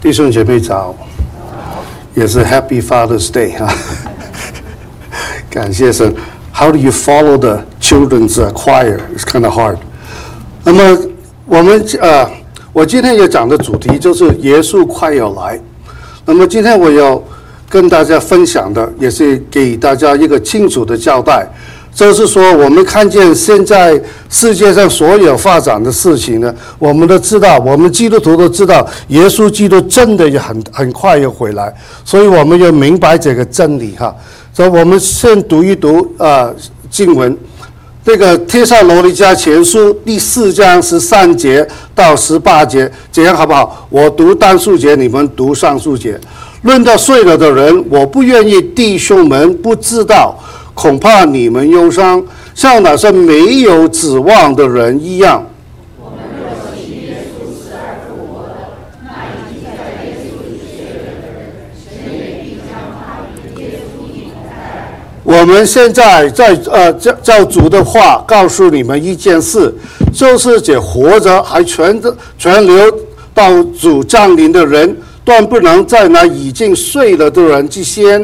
弟兄姐妹早，也是 Happy Father's Day 哈，感谢神。How do you follow the children's choir? It's kind of hard. 那么我今天要讲的主题就是耶稣快要来。那么今天我要跟大家分享的，也是给大家一个清楚的交代。就是说，我们看见现在世界上所有发展的事情呢，我们都知道，我们基督徒都知道，耶稣基督真的也很快要回来，所以我们要明白这个真理哈。所以我们先读一读经文，这个帖撒罗尼迦前书第4章13节到18节，这样好不好？我读单数节，你们读上数节。论到睡了的人，我不愿意弟兄们不知道。恐怕你们忧伤，像那些没有指望的人一样。我们若信耶稣是而复活的，那已经在耶稣里睡了的人，神也必将他与耶稣一同带来。我们现在照主的话告诉你们一件事，就是这活着还全留到主降临的人，断不能在那已经睡了的人之先。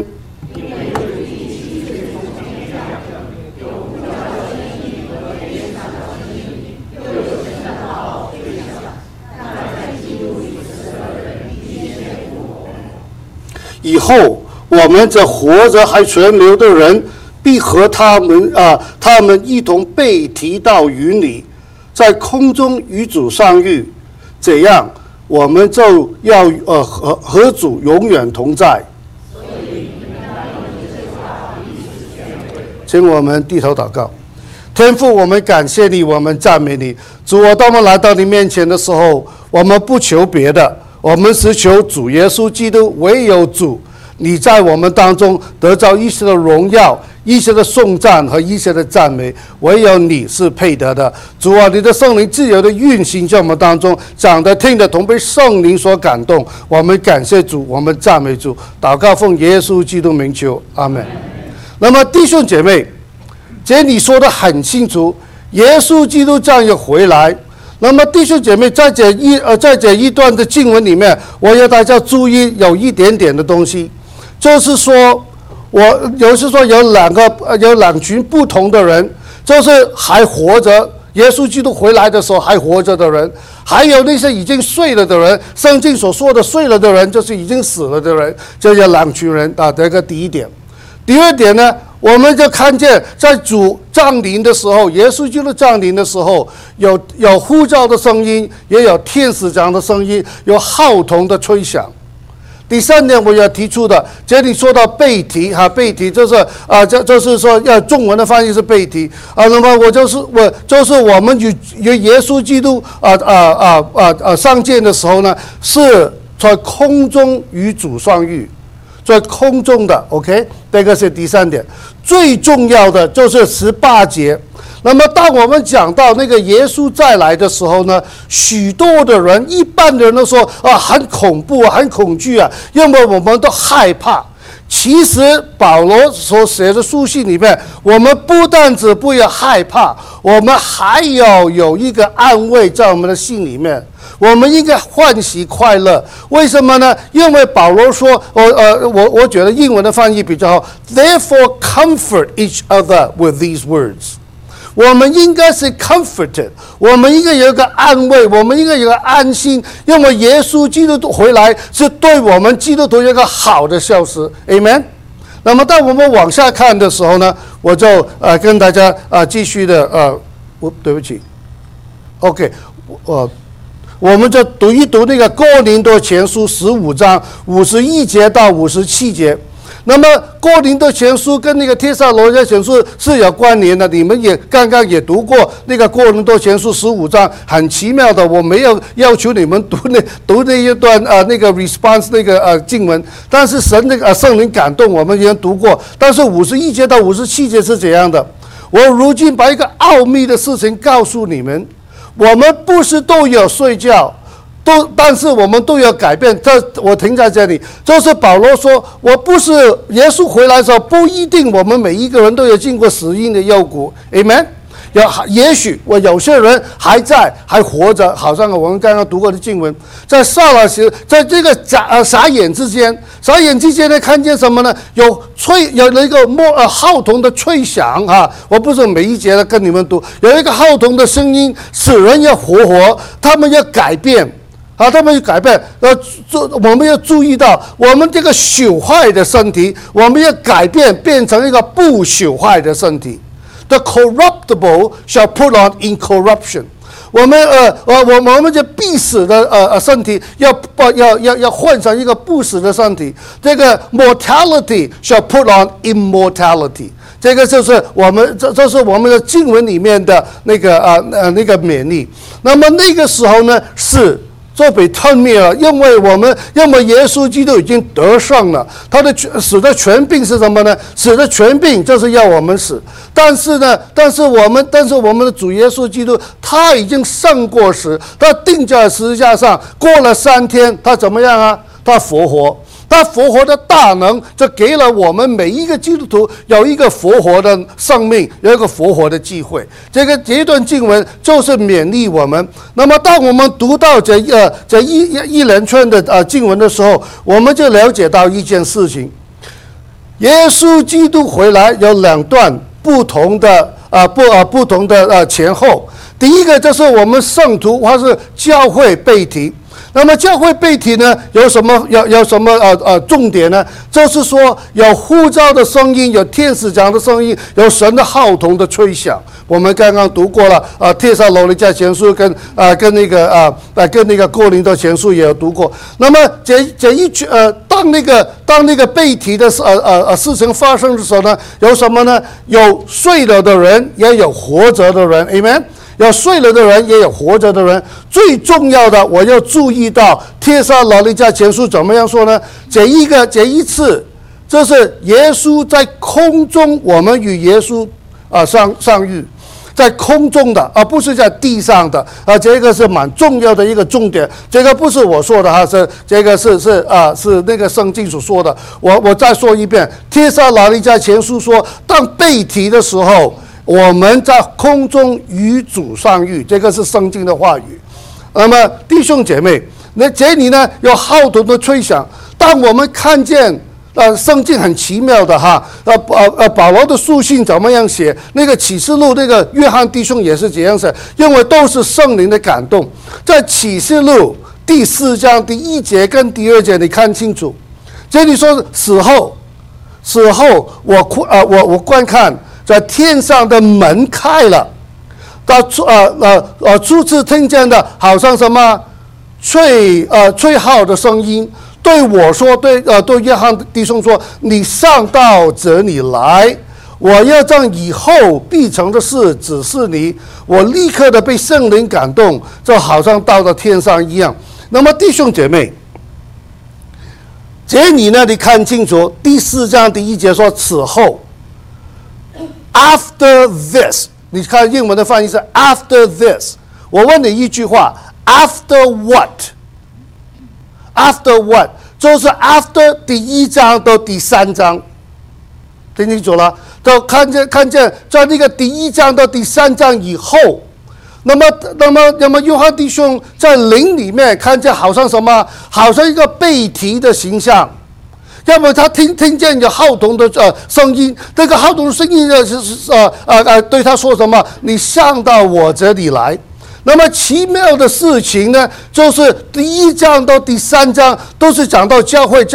以后，我们这活着还存留的人，必和他们一同被提到云里，在空中与主相遇。这样，我们就要和主永远同在。请我们低头祷告。天父，我们感谢你，我们赞美你。主，当我们来到你面前的时候，我们不求别的。我们是求主耶稣基督，唯有主，你在我们当中得到一切的荣耀、一切的颂赞和一切的赞美，唯有你是配得的。主啊，你的圣灵自由的运行在我们当中，讲的听的同被圣灵所感动。我们感谢主，我们赞美主，祷告奉耶稣基督名求，阿们。那么弟兄姐妹，这你说的很清楚，耶稣基督将要回来。那么弟兄姐妹，在这一段的经文里面，我要大家注意有一点点的东西，就是说，有两群不同的人，就是还活着，耶稣基督回来的时候还活着的人，还有那些已经睡了的人。圣经所说的睡了的人，就是已经死了的人，这两群人啊，这个第一点。第二点呢，我们就看见在主降临的时候，耶稣基督降临的时候，有呼召的声音，也有天使长的声音，有号筒的吹响。第三点我要提出的，这里说到被提被提就是就是说中文的翻译是被提那么我们与耶稣基督上见的时候呢，是在空中与主相遇。在空中的 OK， 这个是第三点。最重要的就是18节。那么当我们讲到那个耶稣再来的时候呢，许多的人，一般的人都说很恐怖很恐惧因为我们都害怕。其实保罗所写的书信里面，我们不但只不要害怕，我们还要有一个安慰在我们的心里面。我们应该欢喜快乐，为什么呢？因为保罗说，我觉得英文的翻译比较好 ，Therefore comfort each other with these words。我们应该是 comforted， 我们应该有一个安慰，我们应该有一个安心，因为耶稣基督回来是对我们基督徒有一个好的消息 ，Amen。那么当我们往下看的时候呢，我就跟大家继续的对不起 ，OK， 我们就读一读那个哥林多前书15章51节到57节。那么哥林多前书跟那个帖撒罗尼迦前书是有关联的，你们也刚刚也读过那个哥林多前书15章，很奇妙的，我没有要求你们读那一段那个 response 那个经文，但是神那个圣灵感动，我们也读过。但是51节到57节是怎样的？我如今把一个奥秘的事情告诉你们。我们不是都有睡觉，但是我们都有改变。我停在这里，就是保罗说，我不是耶稣回来的时候，不一定我们每一个人都有经过死荫的幽谷 ，Amen。 也许有些人还活着，好像我们刚刚读过的经文，在撒拉时，在这个傻眼之间呢，看见什么呢？有一个号筒的吹响啊！我不是每一节的跟你们读，有一个号筒的声音，使人要活，他们要改变。他们要改变，我们要注意到，我们这个朽坏的身体，我们要改变，变成一个不朽坏的身体。The corruptible shall put on incorruption。我们这必死的身体要换上一个不死的身体。这个 mortality shall put on immortality。这个就是这是我们的经文里面的那个勉励。那么那个时候呢是。就被吞灭了，因为耶稣基督已经得胜了，他的死的权柄是什么呢？死的权柄就是要我们死，但是我们的主耶稣基督他已经胜过死，他钉在十字架上，过了3天，他怎么样啊？他复活。他复活的大能，就给了我们每一个基督徒有一个复活的生命，有一个复活的机会。这段经文就是勉励我们。那么，当我们读到这一连串的经文的时候，我们就了解到一件事情：耶稣基督回来有2段不同的前后。第一个就是我们圣徒或是教会被提。那么教会被提呢，有什么重点呢？就是说有呼召的声音，有天使讲的声音，有神的号筒的吹响。我们刚刚读过了帖撒罗尼迦前书跟那个哥林多前书也有读过。那么当那个被提的事情发生的时候呢，有什么呢？有睡了的人，也有活着的人 ，Amen。有睡了的人，也有活着的人。最重要的，我要注意到帖撒罗尼迦前书怎么样说呢？这一次，这是耶稣在空中，我们与耶稣相遇，在空中的，而不是在地上的。这个是蛮重要的一个重点。这个不是我说的哈，是那个圣经所说的。我再说一遍，帖撒罗尼迦前书说，当被提的时候。我们在空中与主相遇，这个是圣经的话语。那么弟兄姐妹，那这里呢有号筒的吹响。当我们看见圣经很奇妙的哈，保罗的书信怎么样写？那个启示录那个约翰弟兄也是这样写，因为都是圣灵的感动。在启示录第4章第1节跟第2节，你看清楚，这里说死后我观看。在天上的门开了，初次听见的，好像什么吹号的声音，对我说，对约翰弟兄说：“你上到这里来，我要将以后必成的事指示你。”我立刻的被圣灵感动，就好像到了天上一样。那么弟兄姐妹，这里呢，你看清楚，第4章第1节说：“此后。” After this， 你看英文的翻译是 After this。我问你一句话 ，After what？After what？ 就是 After 第1章到第3章，听清楚了？都看见在那个第1章到第3章以后，那么约翰弟兄在灵里面看见好像什么？好像一个被提的形象。要么他听见有号筒的声音，这个号筒的声音对他说什么？你上到我这里来。那么奇妙的事情呢，就是第1章到第3章都是讲到教会，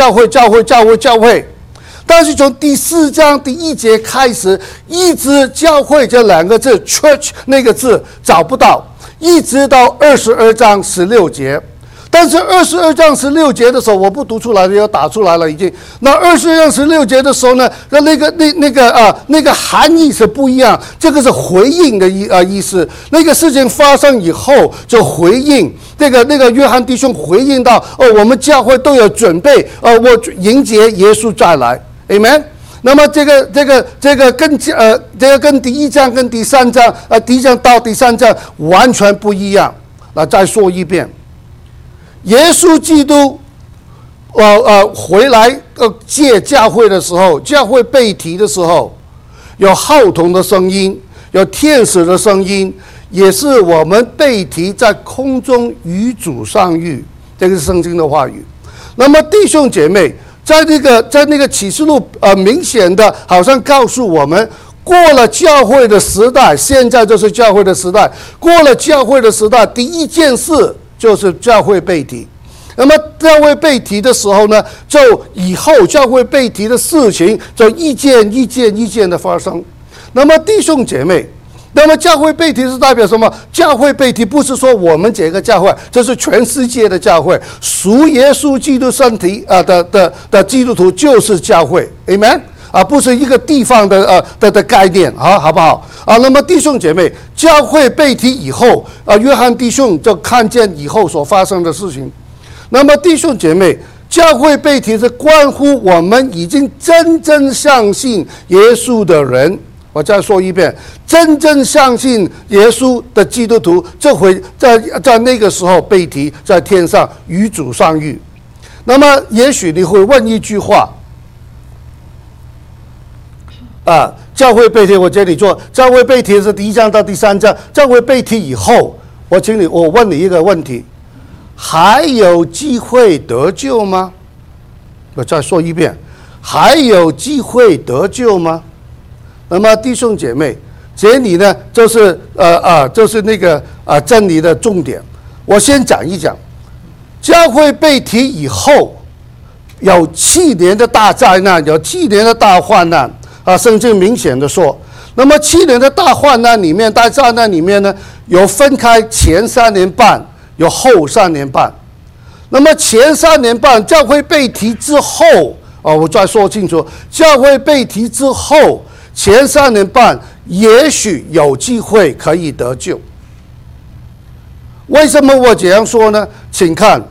但是从第4章第1节开始，一直教会这2个字 church 那个字找不到，一直到22章16节。但是22章16节的时候，我不读出来了，要打出来了已经。那22章16节的时候呢，那个含义是不一样。这个是回应的意思。那个事情发生以后，就回应那个约翰弟兄回应到我们教会都有准备我迎接耶稣再来 ，Amen。那么这个跟第1章跟第3章第1章到第3章完全不一样。那再说一遍。耶稣基督，回来接教会的时候，教会被提的时候，有号筒的声音， 有天使的声音，也是我们被提在空中与主相遇，这个是圣经的话语。那么弟兄姐妹，在那个启示录明显的好像告诉我们，过了教会的时代，现在就是教会的时代。过了教会的时代，第一件事就是教会被提。那么教会被提的时候呢，就以后教会被提的事情就一件的发生。那么弟兄姐妹，那么教会被提是代表什么？教会被提不是说我们这个教会，这是全世界的教会，属耶稣基督身体的基督徒就是教会 ，Amen。不是一个地方的概念好不好那么弟兄姐妹，教会被提以后约翰弟兄就看见以后所发生的事情。那么弟兄姐妹，教会被提是关乎我们已经真正相信耶稣的人。我再说一遍，真正相信耶稣的基督徒，这回在那个时候被提，在天上与主相遇。那么也许你会问一句话。教会被提，我这里做教会被提是第1章到第3章。教会被提以后，我问你一个问题：还有机会得救吗？我再说一遍，还有机会得救吗？那么弟兄姐妹，这里呢就是那个真理的重点。我先讲一讲，教会被提以后，有7年的大灾难，有7年的大患难。圣经明显的说，那么7年的大患难里面、大灾难里面呢，有分开前3年半，有后3年半。那么前3年半教会被提之后，我再说清楚，教会被提之后，前3年半也许有机会可以得救。为什么我这样说呢？请看。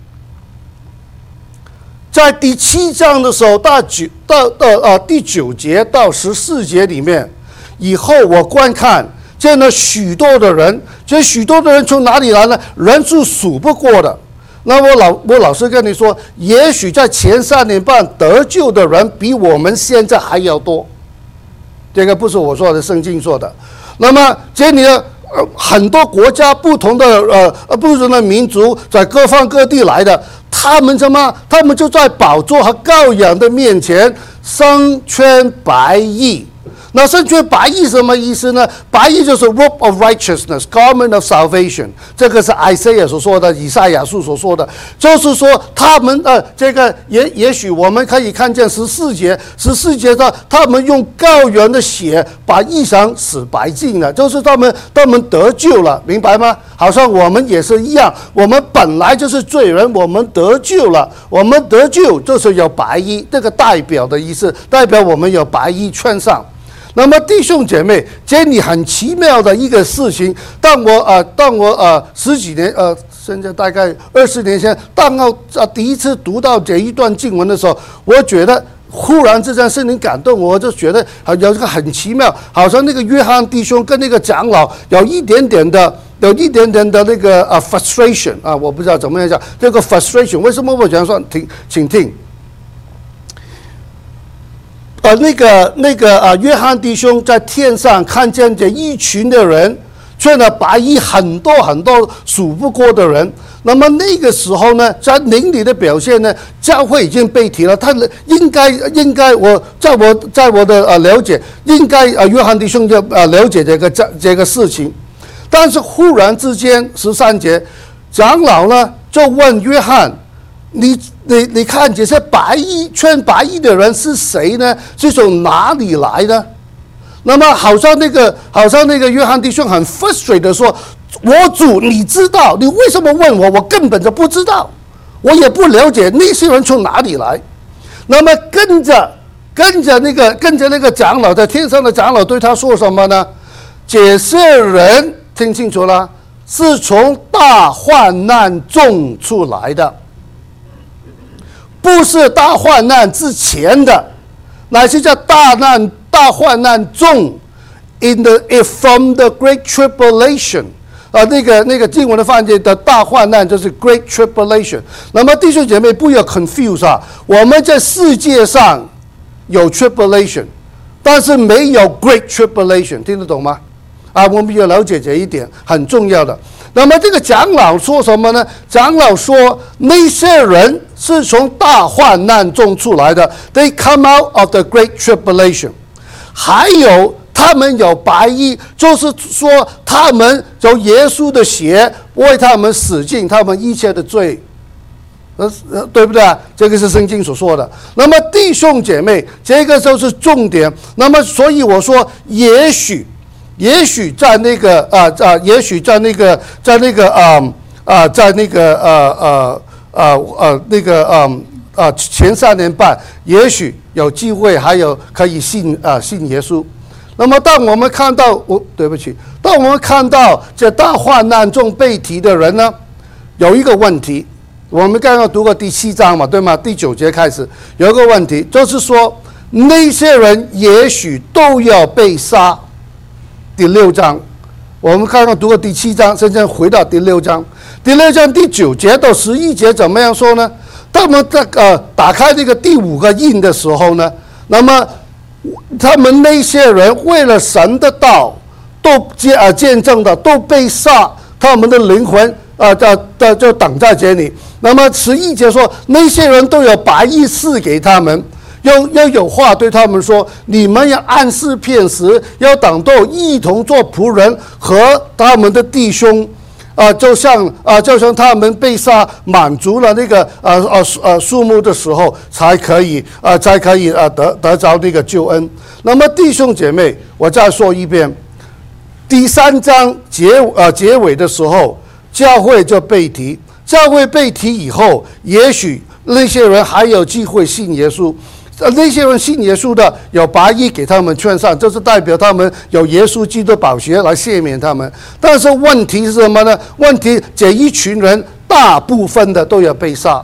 在第7章的时候，第9节到14节里面，以后我观看见了许多的人，这许多的人从哪里来呢？人数数不过的。那我老实跟你说，也许在前3年半得救的人比我们现在还要多。这个不是我说的，圣经说的。那么这里呢，很多国家不同的民族，在各方各地来的。他们什么？他们就在宝座和羔羊的面前身穿白衣。那身穿白衣什么意思呢？白衣就是 robe of righteousness, garment of salvation。这个是 Isaiah 所说的，以赛亚书所说的，就是说他们这个也许我们可以看见14节的，他们用羔羊的血把衣裳洗白净了，就是他们得救了，明白吗？好像我们也是一样，我们本来就是罪人，我们得救了，我们得救就是有白衣，这个代表的意思，代表我们有白衣穿上。那么弟兄姐妹，这里很奇妙的一个事情，当我10几年现在大概20年前，第一次读到这一段经文的时候，我觉得忽然之间圣灵感动我，就觉得有一个很奇妙，好像那个约翰弟兄跟那个长老有一点点的那个frustration 我不知道怎么样讲这个 frustration。为什么我讲说请听。约翰弟兄在天上看见这一群的人，穿了白衣，很多数不过的人。那么那个时候呢，在灵里的表现呢，教会已经被提了。他应该在我的了解，应该约翰弟兄就了解这个事情。但是忽然之间13节，长老呢就问约翰。你看这些穿白衣的人是谁呢？是从哪里来呢？那么好像那个约翰弟兄很 frustrated 的说：“我主，你知道，你为什么问我？我根本就不知道，我也不了解那些人从哪里来。”那么跟着那个长老，在天上的长老对他说什么呢？这些人听清楚了，是从大患难中出来的。不是大患难之前的，乃是在大患难中 from the great tribulation 那个经文的翻译的大患难就是 great tribulation。那么弟兄姐妹不要 confuse 我们在世界上有 tribulation， 但是没有 great tribulation， 听得懂吗？ 我们要了解这一点，很重要的。那么这个长老说什么呢？长老说那些人是从大患难中出来的 ，They come out of the great tribulation。还有他们有白衣，就是说他们有耶稣的血为他们洗净他们一切的罪。对不对啊？这个是圣经所说的。那么弟兄姐妹，这个就是重点。那么所以我说，也许在那个也许在那个前3年半，也许有机会还有可以信耶稣。那么当我们看到当我们看到这大患难中被提的人呢，有一个问题。我们刚刚读过第7章嘛，对吗？第9节开始有一个问题，就是说那些人也许都要被杀。第6章，我们刚刚读过第7章，现在回到第6章。第6章第9节到11节怎么样说呢？他们打开这个第5个印的时候呢，那么他们那些人为了神的道都见证的都被杀，他们的灵魂就等在这里。那么11节说，那些人都有白衣赐给他们，要有话对他们说：你们要按时片时，要等到一同做仆人和他们的弟兄，就像他们被杀满足了那个数目的时候，才可以得着那个救恩。那么弟兄姐妹，我再说一遍，第3章结尾的时候，教会就被提。教会被提以后，也许那些人还有机会信耶稣。那些人信耶稣的，有白衣给他们穿上，这是代表他们有耶稣基督宝血来赦免他们。但是问题是什么呢？问题这一群人大部分的都要被杀，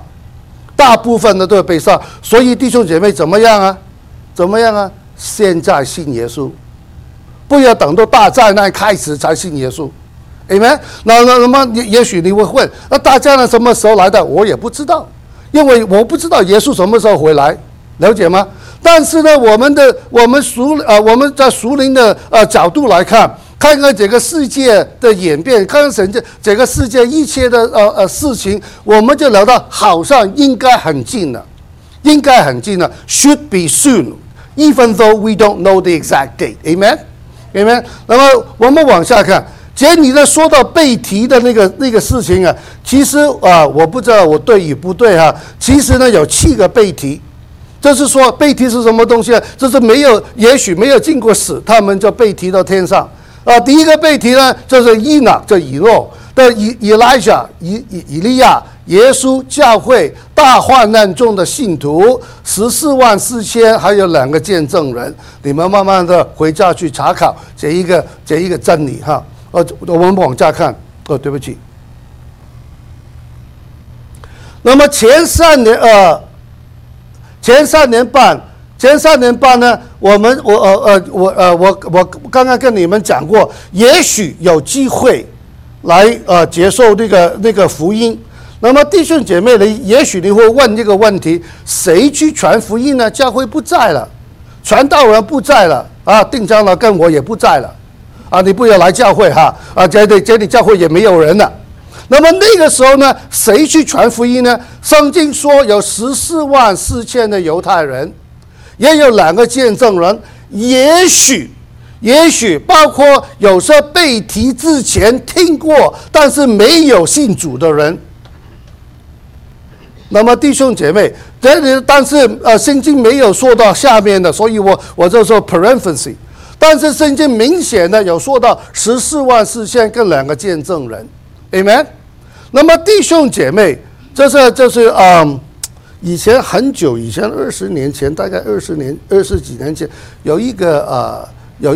所以弟兄姐妹怎么样啊？现在信耶稣，不要等到大灾难开始才信耶稣。Amen？ 那么也许你会问，那大灾难什么时候来的？我也不知道，因为我不知道耶稣什么时候回来，了解吗？但是呢，我们在属灵的角度来看看这个世界的演变，看看这个世界一切的事情，我们就聊到好像应该很近了，should be soon，even though we don't know the exact date。Amen？ 那么我们往下看。既然你在说到被提的那个事情啊，其实我不知道我对与不对哈。其实呢，有7个被提，就是说被提是什么东西啊？就是也许没有经过死，他们就被提到天上。第一个被提呢，就是以诺的以利亚、耶稣、教会、大患难中的信徒144000，还有2个见证人。你们慢慢的回家去查考这一个真理哈。我们往下看。对不起。那么前3年半呢，我刚刚跟你们讲过，也许有机会来接受那个福音。那么弟兄姐妹呢，也许你会问这个问题：谁去传福音呢？教会不在了，传道人不在了定长老跟我也不在了。你不要来教会哈！这里教会也没有人了。那么那个时候呢，谁去传福音呢？圣经说有144000的犹太人，也有2个见证人，也许包括有些被提之前听过，但是没有信主的人。那么弟兄姐妹，但是圣经没有说到下面的，所以我就说 parenthesis。但是圣经明显的有说到144000跟2个见证人 ，Amen。那么弟兄姐妹，这是以前很久以前20年前，大概20几年前，有一个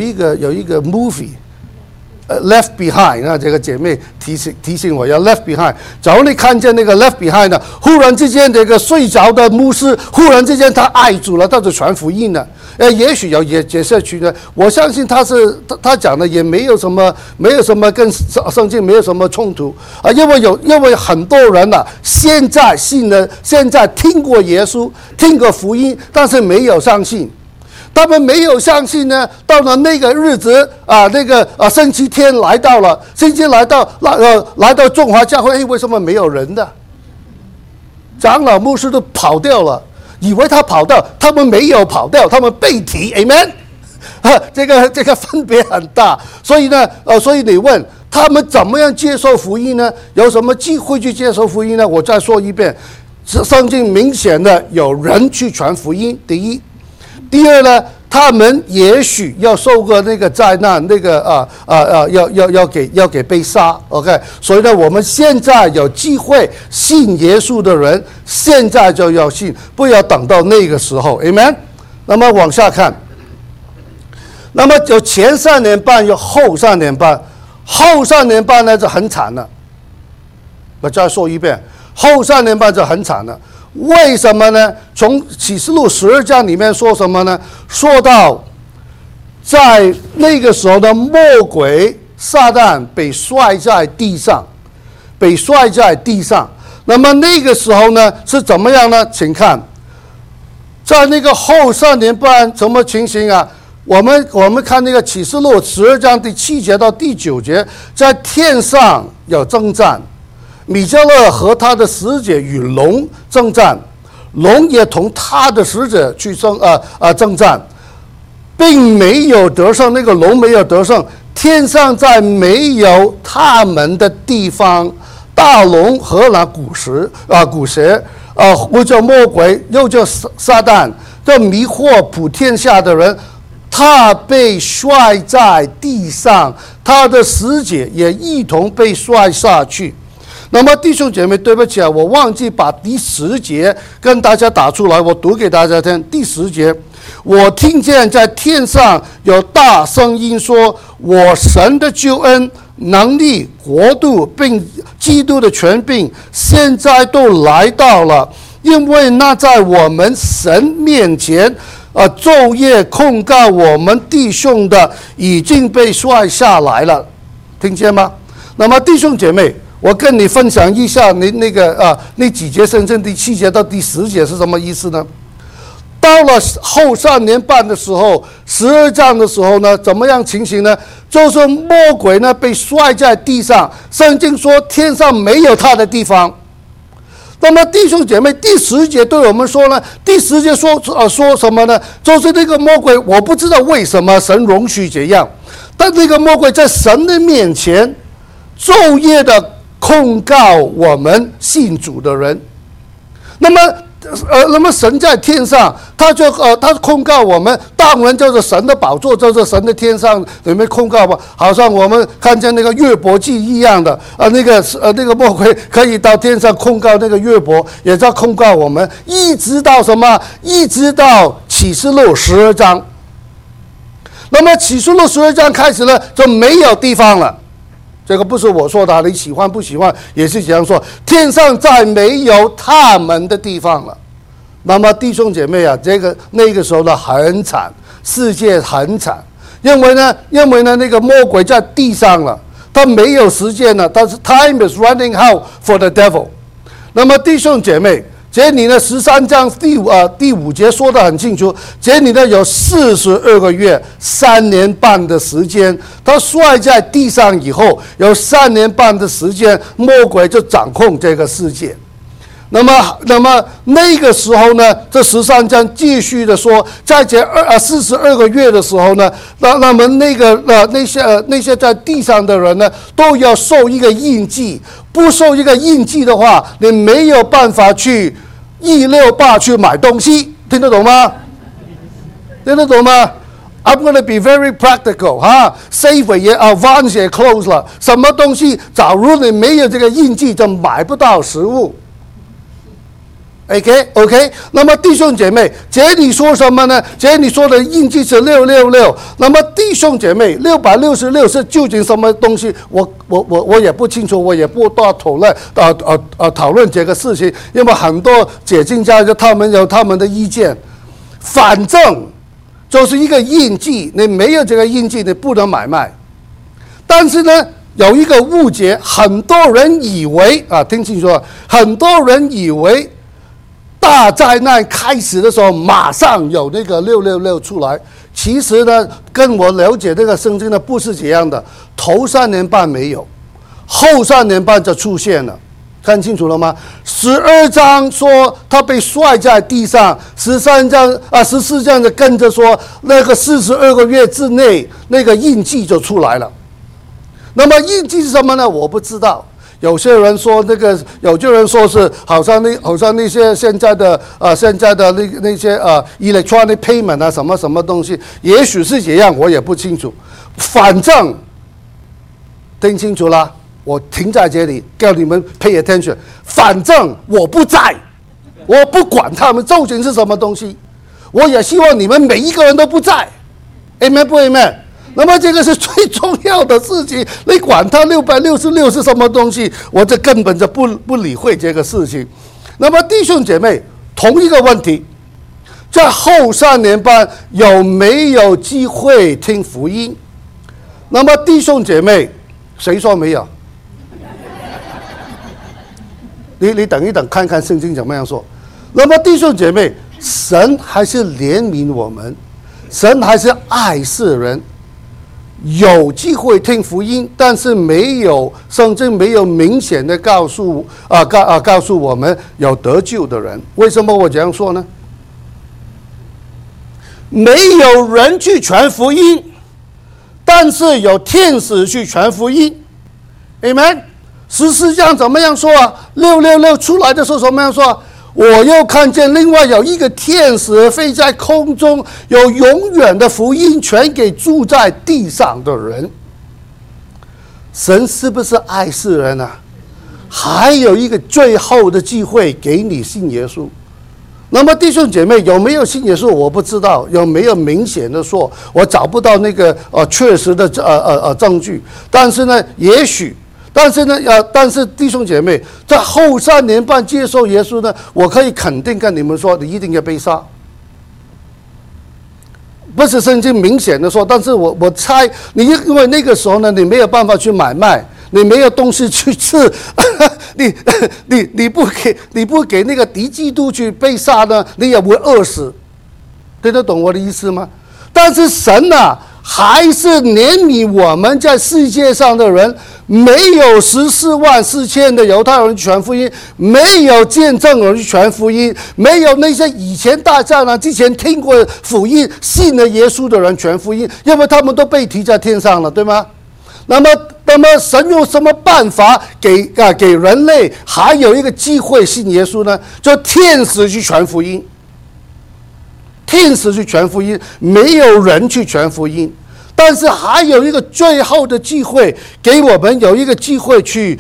movie。Left Behind 这个姐妹提醒我要 Left Behind。假如你看见那个 Left Behind 呢，忽然之间这个睡着的牧师，忽然之间他爱主了，他就传福音了。也许有解社区呢，我相信他讲的也没有什么跟圣经没有什么冲突因为很多人现在信了，现在听过耶稣，听过福音，但是没有相信。 他们没有相信呢。到了那个日子星期天来到了，星期天来到中华教会，为什么没有人的？长老牧师都跑掉了，以为他跑掉，他们没有跑掉，他们被提 ，amen。这个分别很大，所以呢，所以你问他们怎么样接受福音呢？有什么机会去接受福音呢？我再说一遍，圣经明显的有人去传福音。第一，第二呢，他们也许要受过那个灾难，要给被杀 ，OK。所以呢，我们现在有机会信耶稣的人，现在就要信，不要等到那个时候 ，amen。那么往下看。那么有前3年半，有后3年半，后3年半呢就很惨了。我再说一遍，后3年半就很惨了。为什么呢？从启示录12章里面说什么呢？说到在那个时候的魔鬼撒旦被摔在地上，那么那个时候呢是怎么样呢？请看，在那个后3年半什么情形啊？我们看那个启示录12章第7节到第9节，在天上有征战，米迦勒和他的使者与龙征战，龙也同他的使者去征战，并没有得胜，那个龙没有得胜。天上在没有他们的地方，大龙和那古蛇或叫魔鬼，又叫撒旦，这迷惑普天下的人。他被摔在地上，他的使者也一同被摔下去。那么弟兄姐妹，对不起啊，我忘记把第10节跟大家打出来，我读给大家听。第10节，我听见在天上有大声音说：“我神的救恩、能力、国度，并基督的权柄，现在都来到了，因为那在我们神面前。”昼夜控告我们弟兄的已经被摔下来了，听见吗？那么弟兄姐妹，我跟你分享一下，那几节圣经第7节到第10节是什么意思呢？到了后3年半的时候，12章的时候呢，怎么样情形呢？就是魔鬼呢被摔在地上，圣经说天上没有他的地方。那么弟兄姐妹，第10节对我们说呢，第10节说什么呢？就是那个魔鬼，我不知道为什么神容许这样，但那个魔鬼在神的面前昼夜的控告我们信主的人。那么神在天上，他控告我们，当然就是神的宝座，就是神的天上里面控告吧，好像我们看见那个约伯记一样的，那个魔鬼可以到天上控告那个约伯，也在控告我们，一直到什么？一直到启示录12章。那么启示录12章开始了，就没有地方了。这个不是我说的，你喜欢不喜欢也是这样说。天上再没有他们的地方了。那么弟兄姐妹啊，那个时候呢很惨，世界很惨，因为呢那个魔鬼在地上了，他没有时间了，但是 time is running out for the devil。那么弟兄姐妹，这里呢13章第5节说得很清楚，这里呢有42个月3年半的时间，他摔在地上以后，有3年半的时间，魔鬼就掌控这个世界。那么那个时候呢，这13章继续的说，在这42个月的时候呢，那么那些在地上的人呢，都要受一个印记，不受一个印记的话，你没有办法去168去买东西，听得懂吗？听得懂吗？I'm going to be very practical 哈 ，Safeway 也 Advance 也 close 了，什么东西，假如你没有这个印记，就买不到食物。OK， 那么弟兄姐妹，这里说什么呢？这里说的印记是666。那么弟兄姐妹，666是究竟什么东西？我也不清楚，我也不多讨论这个事情，因为很多解经家他们有他们的意见。反正就是一个印记，你没有这个印记，你不能买卖。但是呢，有一个误解，很多人以为听清楚了，很多人以为。 大灾难开始的时候，马上有那个666出来。其实呢，跟我了解这个圣经呢不是这样的，头3年半没有，后3年半就出现了。看清楚了吗？12章说他被摔在地上，14章就跟着说那个42个月之内那个印记就出来了。那么印记是什么呢？我不知道。有些人说有些人说是好像那些现在的那些electronic payment 啊，什么东西，也许是这样，我也不清楚。反正听清楚了，我停在这里，叫你们 pay attention。反正我不在，我不管他们究竟是什么东西，我也希望你们每一个人都不在。Amen 不 Amen？那么这个是最重要的事情，你管它666是什么东西，我这根本就不理会这个事情。那么弟兄姐妹，同一个问题，在后3年半有没有机会听福音？那么弟兄姐妹，谁说没有？你等一等，看看圣经怎么样说。那么弟兄姐妹，神还是怜悯我们，神还是爱世人。有机会听福音，但是圣经没有明显的告诉我们有得救的人。为什么我这样说呢？没有人去传福音，但是有天使去传福音。Amen。14章怎么样说啊？666出来的时候怎么样说？我又看见另外有一个天使飞在空中，有永远的福音传给住在地上的人。神是不是爱世人啊？还有一个最后的机会给你信耶稣。那么弟兄姐妹，有没有信耶稣我不知道，有没有明显的说，我找不到那个确实的证据。但是呢，也许。但是弟兄姐妹，在后3年半接受耶稣呢，我可以肯定跟你们说，你一定要被杀。不是圣经明显的说，但是我猜你，因为那个时候呢，你没有办法去买卖，你没有东西去吃，你不给那个敌基督去被杀呢，你也会饿死。听得懂我的意思吗？但是神啊，还是怜悯我们在世界上的人，没有144000的犹太人传福音，没有见证人传福音，没有那些以前大灾难之前听过福音、信了耶稣的人传福音，因为他们都被提在天上了，对吗？那么神用什么办法给人类还有一个机会信耶稣呢？就天使去传福音。天使去传福音，没有人去传福音，但是还有一个最后的机会，给我们有一个机会去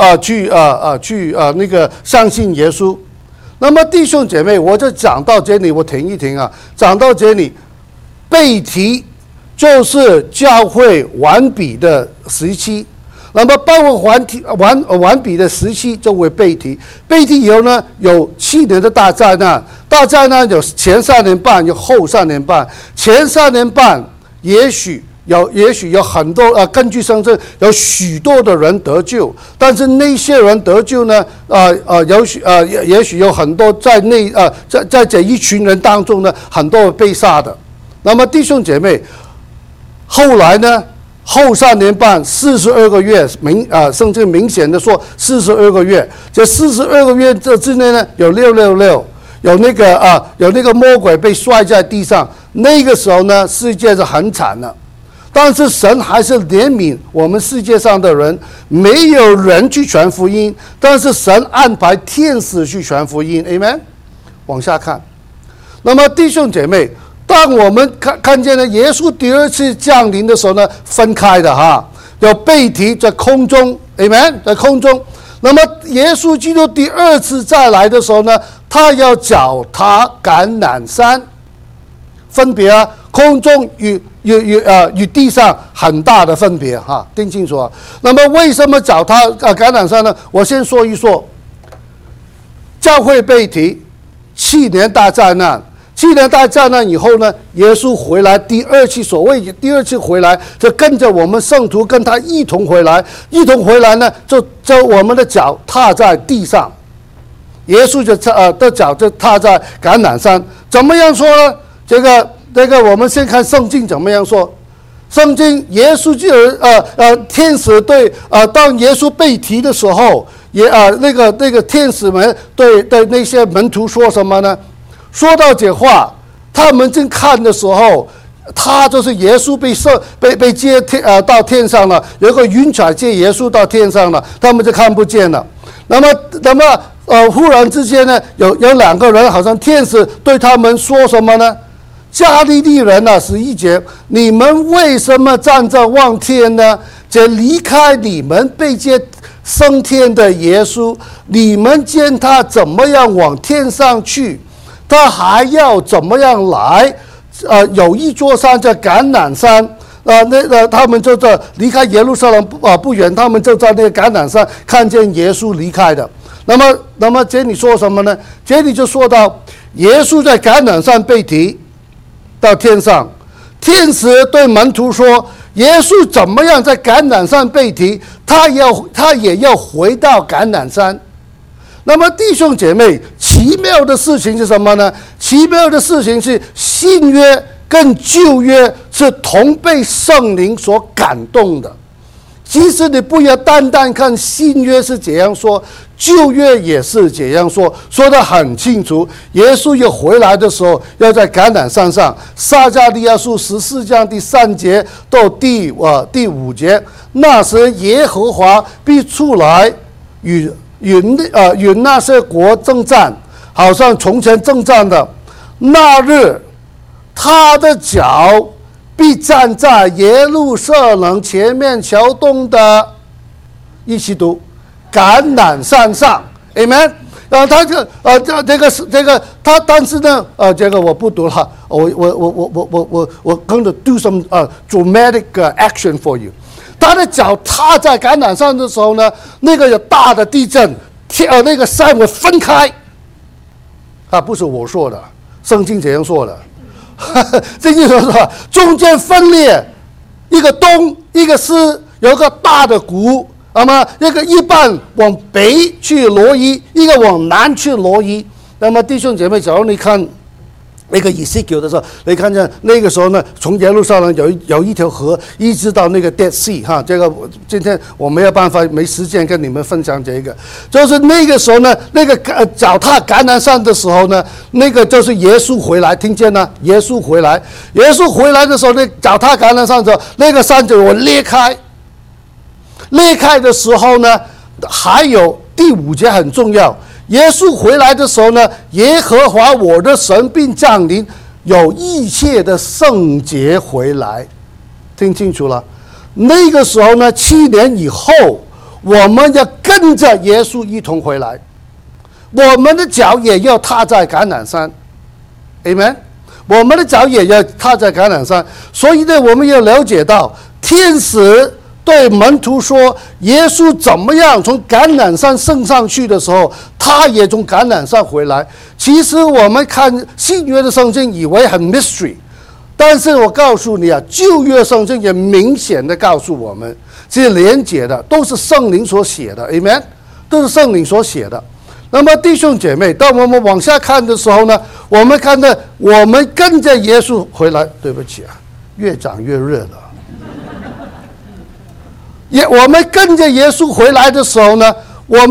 那个相信耶稣。那么弟兄姐妹，我就讲到这里，我停一停啊，讲到这里，被提就是教会完毕的时期。那么包括完毕的时期就会被提，被提以后呢，有7年的大灾难，大灾难有前3年半，有后3年半。前3年半也许有很多根据圣经有许多的人得救，但是那些人得救呢，也许有很多在这一群人当中呢，很多被杀的。那么弟兄姐妹，后来呢？后3年半42个月，圣经明显的说42个月，这42个月这之内呢，有666，有那个魔鬼被摔在地上，那个时候呢，世界是很惨的。但是神还是怜悯我们世界上的人，没有人去传福音，但是神安排天使去传福音 ，Amen。往下看，那么弟兄姐妹。当我们看见了耶稣第2次降临的时候呢，分开的哈，有被提在空中 ，Amen， 在空中。那么耶稣基督第2次再来的时候呢，他要脚踏橄榄山，分别空中与地上很大的分别哈，听清楚啊。那么为什么脚踏橄榄山呢？我先说一说，教会被提7年大灾难。7年大灾难以后呢，耶稣回来第2次，所谓第2次回来，就跟着我们圣徒跟他一同回来，一同回来呢，就我们的脚踏在地上。 耶稣的脚就踏在橄榄山。怎么样说呢？这个我们先看圣经怎么样说。圣经耶稣天使对当耶稣被提的时候，那个天使们对那些门徒说什么呢？说到这话，他们正看的时候，他就是耶稣被接到天上了，有一个云彩接耶稣到天上了，他们就看不见了。那么忽然之间呢，有两个人，好像天使对他们说什么呢？加利利人啊，11节，你们为什么站着望天呢？这离开你们被接升天的耶稣，你们见他怎么样往天上去，他还要怎么样来？有一座山叫橄榄山，他们就在离开耶路撒冷不远，他们就在那个橄榄山看见耶稣离开的。那么这里说什么呢？这里就说到耶稣在橄榄山被提到天上，天使对门徒说：“耶稣怎么样在橄榄山被提，他也要回到橄榄山。”那么弟兄姐妹，奇妙的事情是什么呢？奇妙的事情是新约跟旧约是同被圣灵所感动的。其实你不要单单看新约是这样说，旧约也是这样说，说得很清楚。耶稣要回来的时候，要在橄榄山上。撒迦利亚书14章第3节到第5节，那时耶和华必出来与那些国征战，好像从前征战的。那日，他的脚必站在耶路撒冷前面桥东的，一起读，橄榄山上 ，Amen。他他，但是呢，这个我不读了，我 going to do some dramatic action for you。他的脚踏在橄榄山的时候呢，那个有大的地震，那个山会分开。不是我说的，圣经这样说的。这就是说，中间分裂，一个东，一个西，有一个大的谷，那么一半往北去挪移，一个往南去挪移。那么弟兄姐妹，假如你看那个以西结的时候，你看见那个时候呢，从耶路撒冷有一条河，一直到那个 Dead Sea 哈。这个今天我没有办法，没时间跟你们分享这个。就是那个时候呢，那个脚踏橄榄山的时候呢，那个就是耶稣回来，听见呢？耶稣回来的时候，那脚踏橄榄山的时候，那个山就裂开。裂开的时候呢，还有第5节很重要。耶稣回来的时候呢，耶和华我的神并降临，有一切的圣洁回来。听清楚了，那个时候呢，7年以后，我们要跟着耶稣一同回来，我们的脚也要踏在橄榄山 ，Amen。我们的脚也要踏在橄榄山，所以呢，我们要了解到天使对门徒说，耶稣怎么样从橄榄山升上去的时候，他也从橄榄山回来。其实我们看新约的圣经以为很 mystery， 但是我告诉你啊，旧约圣经也明显的告诉我们，这些连结的都是圣灵所写的 ，amen， 都是圣灵所写的。那么弟兄姐妹，当我们往下看的时候呢，我们看到我们跟着耶稣回来，对不起啊，越讲越热了。我们跟着耶稣回来的时候呢，那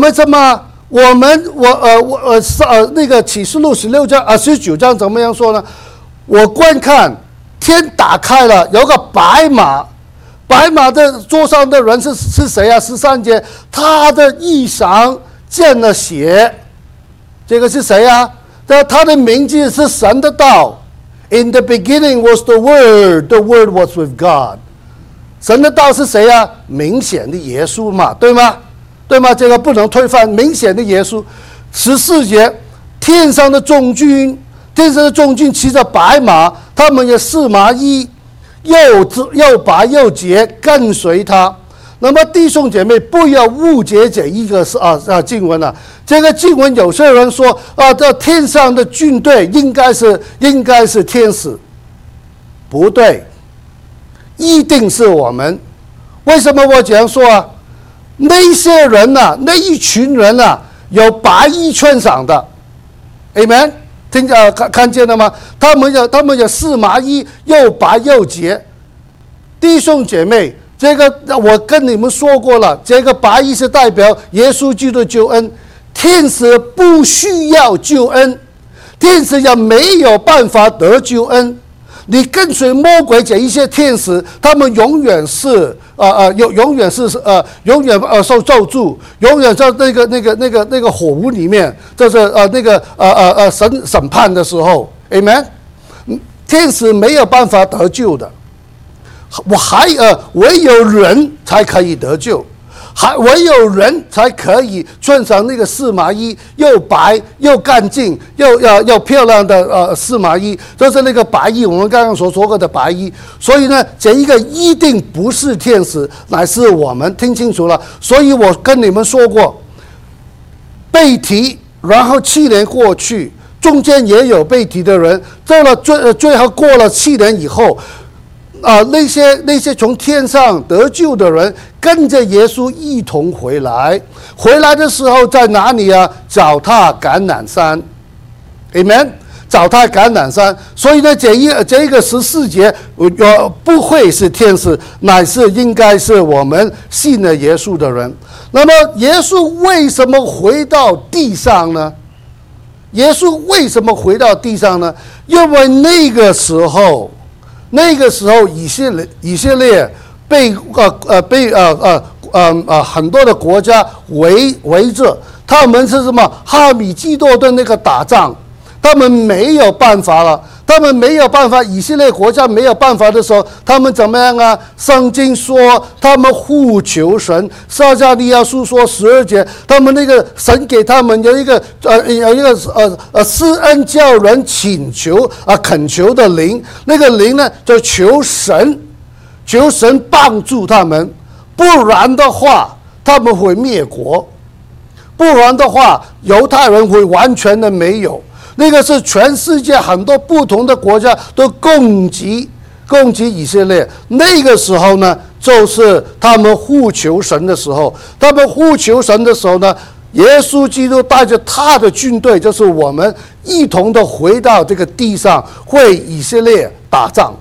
个启示录19章怎么样说呢？我观看天打开了，有个白马，白马的桌上的人是谁啊？13节，他的衣裳见了血，这个是谁啊？他的名字是神的道。In the beginning was the Word, the Word was with God。神的道是谁啊？明显的耶稣嘛，对吗？这个不能推翻，明显的耶稣。14节，天上的众军骑着白马，他们也4麻衣，又白又洁，跟随他。那么弟兄姐妹，不要误解这一个经文啊。这个经文有些人说这天上的军队应该是天使，不对。一定是我们。为什么我这样说啊？那些人啊，那一群人啊， 有白衣穿上的 ，Amen。看见了吗？他们有四麻衣，又白又洁。弟兄姐妹，这个我跟你们说过了，这个白衣是代表耶稣基督的救恩。天使不需要救恩，天使也没有办法得救恩。你跟随魔鬼这一些天使，他们永远是永远受咒诅，永远在那个火屋里面，就是审判的时候 ，Amen。天使没有办法得救的，唯有人才可以得救。唯有人才可以穿上那个四麻衣，又白又干净又漂亮的四麻衣，就是那个白衣，我们刚刚所说过的白衣。所以呢，这一个一定不是天使，乃是我们，听清楚了。所以我跟你们说过，被提，然后7年过去，中间也有被提的人，到了最后过了7年以后。那些从天上得救的人跟着耶稣一同回来，回来的时候在哪里啊？脚踏橄榄山 ，Amen， 脚踏橄榄山。所以呢，这个14节不会是天使，乃是应该是我们信了耶稣的人。那么耶稣为什么回到地上呢？耶稣为什么回到地上呢？因为那个时候以色列被很多的国家围着，他们是什么？哈米基多的那个打仗，他们没有办法了，以色列国家没有办法的时候，他们怎么样啊？圣经说他们呼求神，撒迦利亚书说12节，他们那个神给他们有一个施恩叫人请求恳求的灵，那个灵呢就求神帮助他们，不然的话他们会灭国，不然的话犹太人会完全的没有。那个是全世界很多不同的国家都攻击以色列。那个时候呢，就是他们呼求神的时候。他们呼求神的时候呢，耶稣基督带着他的军队，就是我们一同的回到这个地上，为以色列打仗。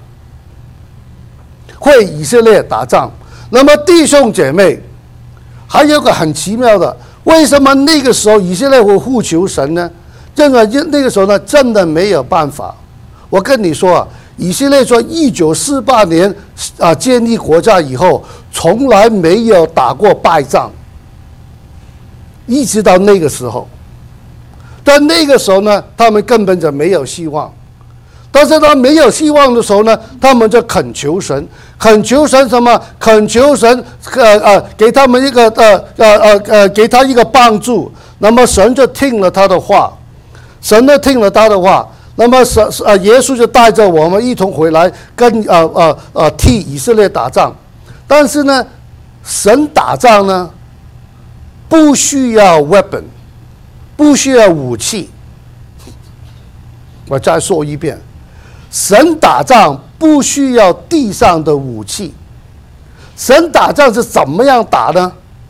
那么弟兄姐妹，还有个很奇妙的，为什么那个时候以色列会呼求神呢？那个时候呢，真的没有办法。我跟你说以色列说1948年建立国家以后，从来没有打过败仗，一直到那个时候。但那个时候呢，他们根本就没有希望。但是他没有希望的时候呢，他们就恳求神什么？恳求神给他们一个给他一个帮助。那么神就听了他的话。那么耶稣就带着我们一同回来，替以色列打仗。但是呢，神打仗呢，不需要 weapon， 不需要武器。我再说一遍，神打仗不需要地上的武器。神打仗是怎么样打呢？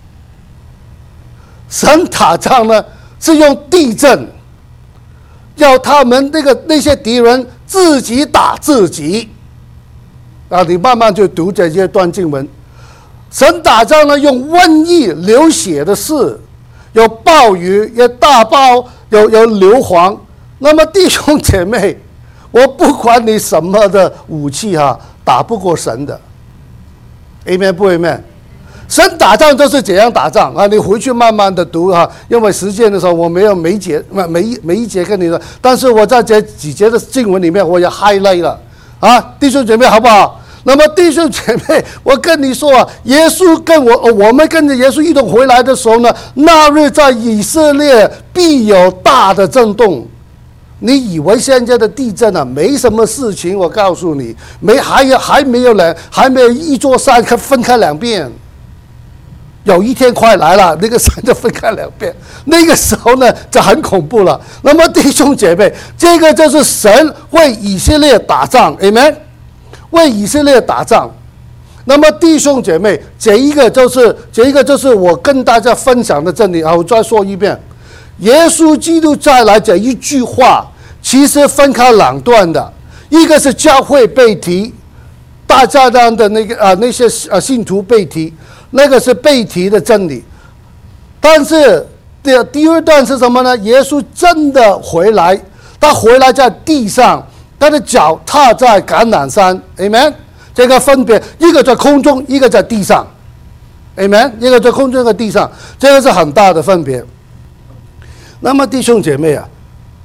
神打仗呢，是用地震。要他们那些敌人自己打自己你慢慢就读这些段经文。神打仗呢，用瘟疫流血的事，有暴雨，有大暴，有硫磺。那么弟兄姐妹，我不管你什么的武器打不过神的。 Amen 不 Amen？ 神打仗都是怎样打仗你回去慢慢的读因为时间的时候我没有每一节跟你说，但是我在这几节的经文里面我也 highlight 了弟兄姐妹好不好？那么弟兄姐妹，我跟你说耶稣跟我们跟着耶稣一同回来的时候呢，那日在以色列必有大的震动。你以为现在的地震没什么事情？我告诉你，还没有一座山分开两边。有一天快来了，那个山就分开两边，那个时候呢就很恐怖了。那么弟兄姐妹，这个就是神为以色列打仗 ，Amen， 为以色列打仗。那么弟兄姐妹，这一个就是我跟大家分享的真理我再说一遍， 耶稣基督再来讲一句话，其实分开两段的，一个是教会被提，大家的那些信徒被提，那个是被提的真理。但是第二段是什么呢？耶稣真的回来，他回来在地上，他的脚踏在橄榄山 ，amen。这个分别，一个在空中，一个在地上 ，amen。一个在空中，一个地上，这个是很大的分别。那么弟兄姐妹啊，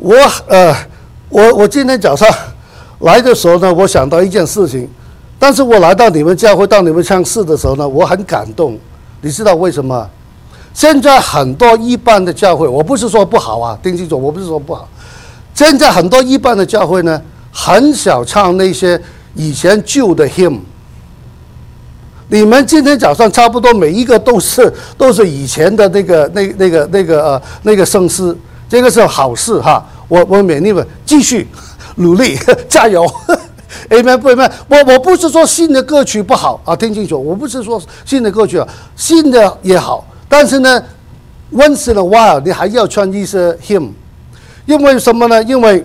我今天早上来的时候呢，我想到一件事情，但是我来到你们教会，到你们唱诗的时候呢，我很感动。你知道为什么？现在很多一般的教会，我不是说不好啊，听清楚，我不是说不好。现在很多一般的教会呢，很少唱那些以前旧的 hymn。你们今天早上差不多每一个都是以前的那个圣诗，这个是好事哈。我勉励你们继续努力加油。Amen， 不 Amen， 我不是说新的歌曲不好啊，听清楚，我不是说新的歌曲啊，新的也好，但是呢 ，once in a while 你还要唱一些 hymn， 因为什么呢？因为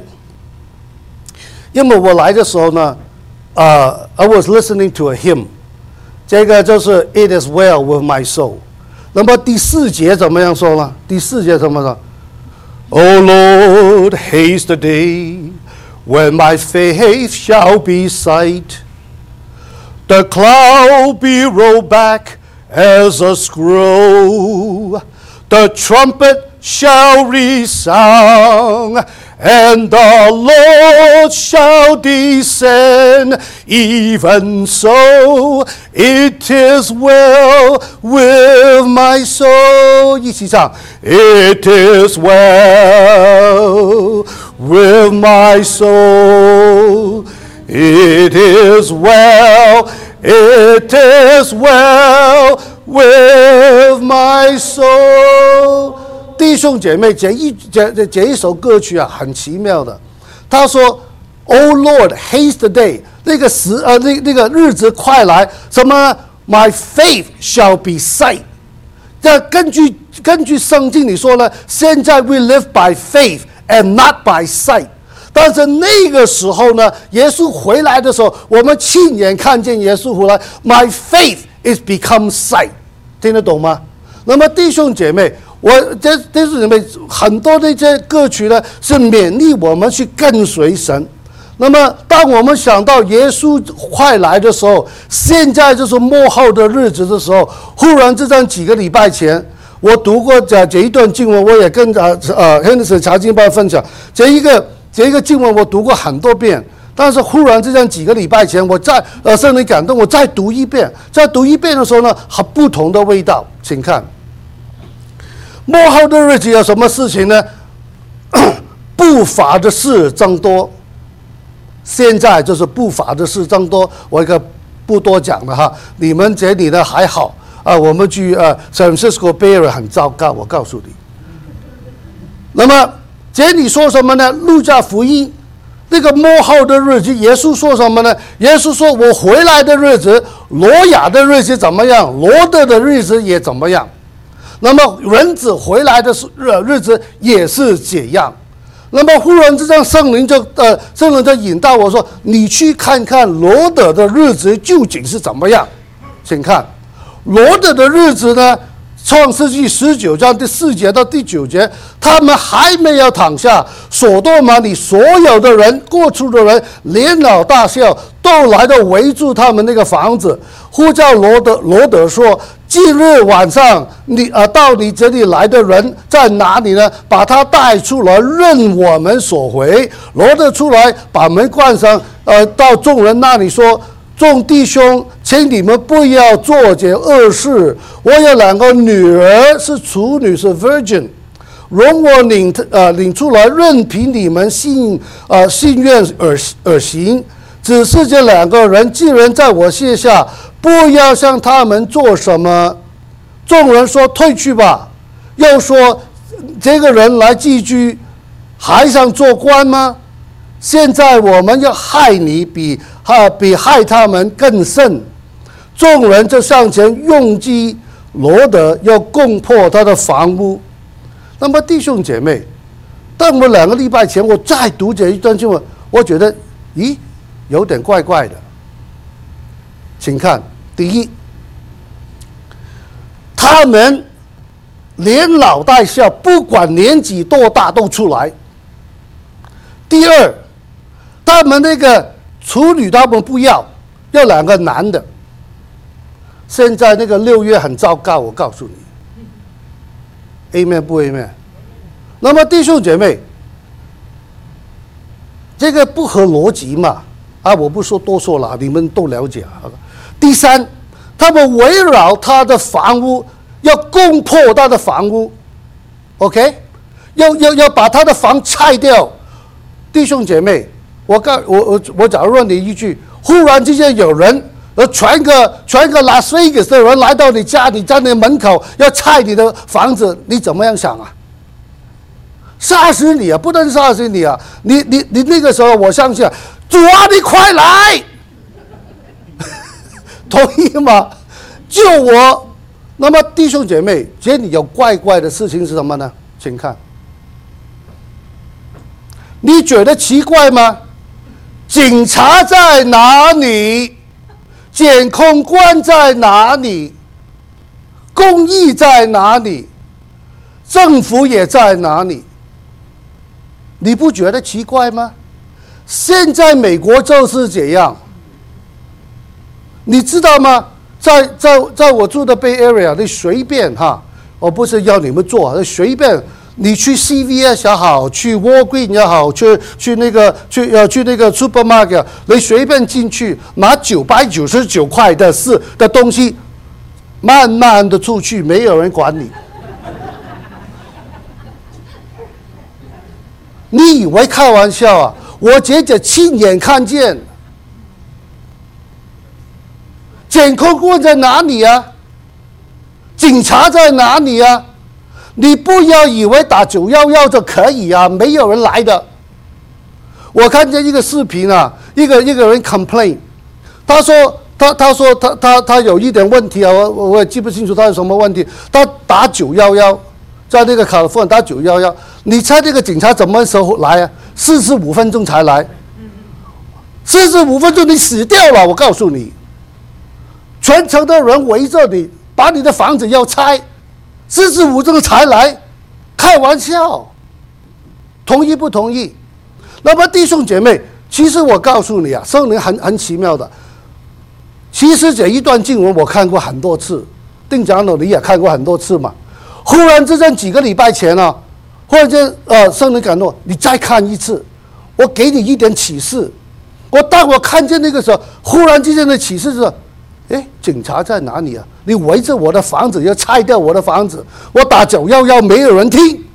我来的时候呢，I was listening to a hymn， 这个就是 It is well with my soul。那么第4节怎么样说呢？第4节怎么说 ？Oh Lord, haste the day when my faith shall be sight, the cloud be rolled back as a scroll, the trumpet shall resound, and the Lord shall descend. Even so, it is well with my soul. 一起唱 It is well with my soul. It is well, it is well with my soul. 弟兄姐妹，这一首歌曲啊，很奇妙的。他说 ：“Oh Lord, haste the day。”那个日子快来，什么 ？My faith shall be sight。这根据圣经里说呢，现在 we live by faith and not by sight。但是那个时候呢，耶稣回来的时候，我们亲眼看见耶稣回来。My faith is become sight， 听得懂吗？那么弟兄姐妹，弟兄姐妹，很多的这些歌曲呢，是勉励我们去跟随神。那么，当我们想到耶稣快来的时候，现在就是末后的日子的时候，忽然之间几个礼拜前，我读过这一段经文，我也跟Henderson 查经班分享。这一个经文我读过很多遍，但是忽然之间几个礼拜前，我再圣灵感动，我再读一遍。再读一遍的时候呢，很不同的味道。请看，末后的日子有什么事情呢？不法的事增多。现在就是不法的事增多，我一个不多讲了哈。你们这里呢还好啊，我们去San Francisco Bay Area 很糟糕，我告诉你。那么这里说什么呢？路加福音那个末后的日子，耶稣说什么呢？耶稣说：“我回来的日子，挪亚的日子怎么样？罗德的日子也怎么样？那么人子回来的日子也是这样。”那么忽然之间，圣灵就引导我说：“你去看看罗德的日子究竟是怎么样？”请看，罗德的日子呢，创世纪19章第4节到第9节，他们还没有躺下，所多玛里所有的人，过去的人，连老大小都来到围住他们那个房子，呼叫罗德说：“今日晚上，到你这里来的人在哪里呢？把他带出来，任我们所回。”罗德出来，把门关上，到众人那里说：“众弟兄，请你们不要做这恶事。我有2个女儿是处女，是 virgin， 容我领出来，任凭你们信愿而行。只是这2个人，既然在我膝下，不要向他们做什么。”众人说：“退去吧。”又说：“这个人来寄居，还想做官吗？现在我们要害你，比害他们更甚。”众人就上前用计罗德，要攻破他的房屋。 那么弟兄姐妹，当我2个礼拜前我再读这一段经文，我觉得，咦，有点怪怪的。请看，第一，他们连老带少，不管年纪多大都出来。第二，他们那个处女他们不要2个男的。现在那个6月很糟糕，我告诉你 ，Amen 不 Amen？ 那么弟兄姐妹，这个不合逻辑嘛？我不说多说了，你们都了解。第三，他们围绕他的房屋，要攻破他的房屋 ，OK？ 要把他的房拆掉。弟兄姐妹，我假如问你一句，忽然之间有人。全个拉斯维加斯的人来到你家，你在你门口要拆你的房子，你怎么样想啊？杀死你啊！不能杀死你啊！你那个时候，我相信，主啊，你快来，同意吗？救我！那么弟兄姐妹，这里有怪怪的事情是什么呢？请看，你觉得奇怪吗？警察在哪里？监控官在哪里？公义在哪里？政府也在哪里？你不觉得奇怪吗？现在美国就是这样，你知道吗？在我住的 Bay Area， 你随便我不是要你们做，随便。你去 CVS 也好，去 Walgreens 也好，去那个 supermarket， 你随便进去拿999块的东西，慢慢的出去，没有人管你。你以为开玩笑啊？我姐姐亲眼看见。监控官在哪里啊？警察在哪里啊？你不要以为打911就可以啊，没有人来的。我看见一个视频啊，一个人 complain， 他说他有一点问题啊，我也记不清楚他有什么问题。他打911，在那个卡利福尼亚打911，你猜这个警察怎么时候来啊？45分钟才来，45分钟你死掉了，我告诉你，全城的人围着你，把你的房子要拆。45分钟才来，开玩笑，同意不同意？那么弟兄姐妹，其实我告诉你啊，圣灵很奇妙的。其实这一段经文我看过很多次，丁长老你也看过很多次嘛。忽然之间几个礼拜前啊，忽然间圣灵感动，你再看一次，我给你一点启示。当我看见那个时候，忽然之间的启示是。警察在哪里啊？你围着我的房子，要拆掉我的房子，我打911没有人听，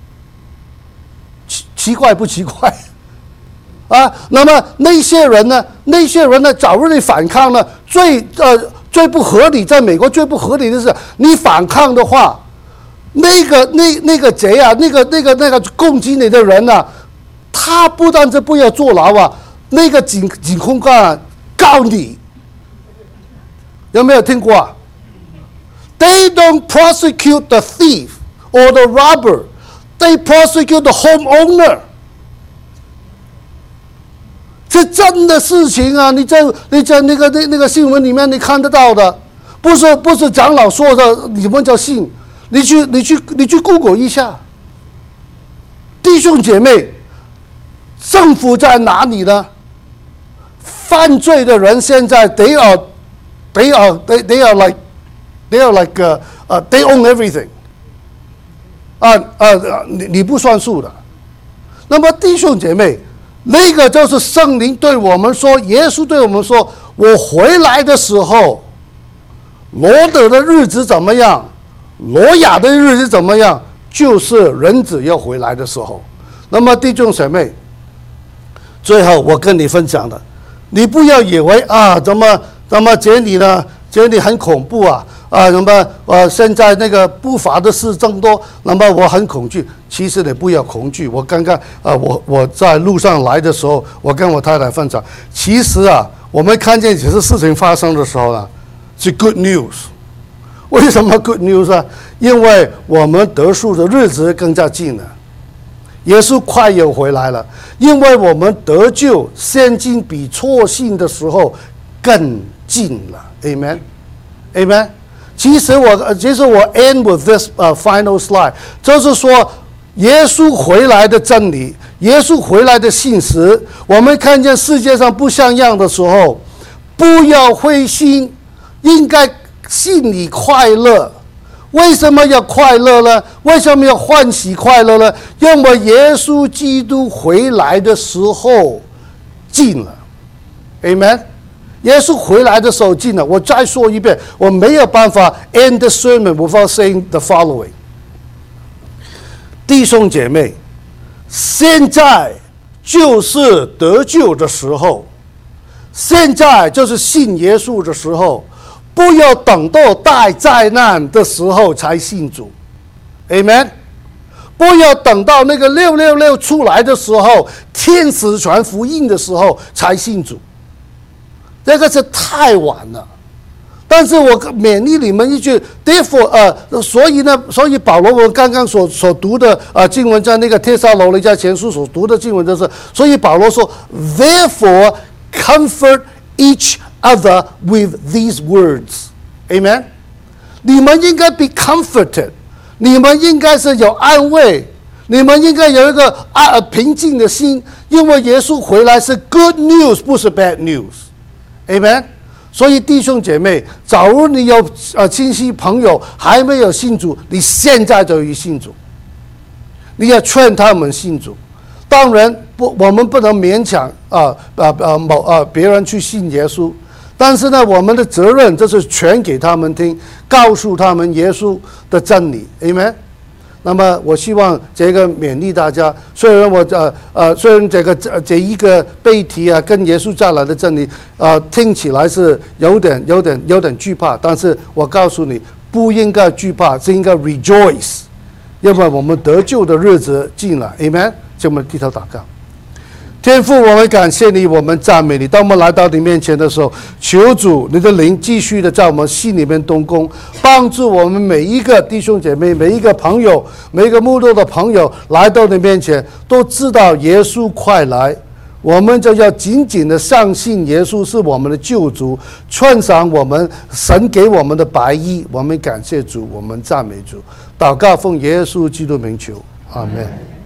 奇怪不奇怪？那么那些人呢？假如你反抗呢，最不合理，在美国最不合理的是，你反抗的话，那个贼啊，那个攻击你的人啊，他不但是不要坐牢啊，那个警控官告你。有没有听过啊 ？They don't prosecute the thief or the robber, they prosecute the homeowner。这真的事情啊！你在那个新闻里面你看得到的，不是长老说的，你们就信。你去 Google 一下，弟兄姐妹，政府在哪里呢？犯罪的人现在they are like they own everything。你不算数的。那么弟兄姐妹，那个就是圣灵对我们说，耶稣对我们说，我回来的时候，罗德的日子怎么样，罗亚的日子怎么样，就是人子要回来的时候。那么弟兄姐妹，最后我跟你分享的，你不要以为怎么这里呢？这里很恐怖啊！现在那个不法的事增多，那么我很恐惧。其实你不要恐惧。我刚刚我在路上来的时候，我跟我太太分享，其实我们看见这些事情发生的时候呢，是 good news。 为什么 good news 啊？因为我们得赎的日子更加近了，耶稣快要回来了。因为我们得救，现今比错信的时候更近了。Amen， Amen。其实我 end with this final slide， 就是说，耶稣回来的真理，耶稣回来的信实，我们看见世界上不像样的时候，不要灰心，应该心里快乐。为什么要快乐呢？为什么要欢喜快乐呢？因为耶稣基督回来的时候近了。Amen。耶稣回来的时候近了。我再说一遍，我没有办法 end the sermon without saying the following。弟兄姐妹，现在就是得救的时候，现在就是信耶稣的时候，不要等到大灾难的时候才信主。Amen。不要等到那个666出来的时候，天使传福音的时候才信主。这个是太晚了，但是我勉励你们一句 ，therefore， 所以保罗我刚刚所读的经文，在那个帖撒罗尼迦前书所读的经文就是，所以保罗说 ，therefore comfort each other with these words，amen。你们应该 be comforted， 你们应该是有安慰，你们应该有一个平静的心，因为耶稣回来是 good news， 不是 bad news。Amen。所以弟兄姐妹，假如你有亲戚朋友还没有信主，你现在就去信主，你要劝他们信主。当然我们不能勉强别人去信耶稣，但是呢，我们的责任就是传给他们听，告诉他们耶稣的真理。Amen。那么我希望这个勉励大家，虽然这一个背题跟耶稣再来的真理听起来是有点惧怕，但是我告诉你不应该惧怕，是应该 rejoice， 因为我们得救的日子近了。 Amen。 就我们低头祷告。天父，我们感谢你，我们赞美你。当我们来到你面前的时候，求主你的灵继续的在我们心里面动工，帮助我们每一个弟兄姐妹，每一个朋友，每一个慕道的朋友来到你面前，都知道耶稣快来，我们就要紧紧的相信耶稣是我们的救主，穿上我们神给我们的白衣。我们感谢主，我们赞美主，祷告奉耶稣基督名求，阿们。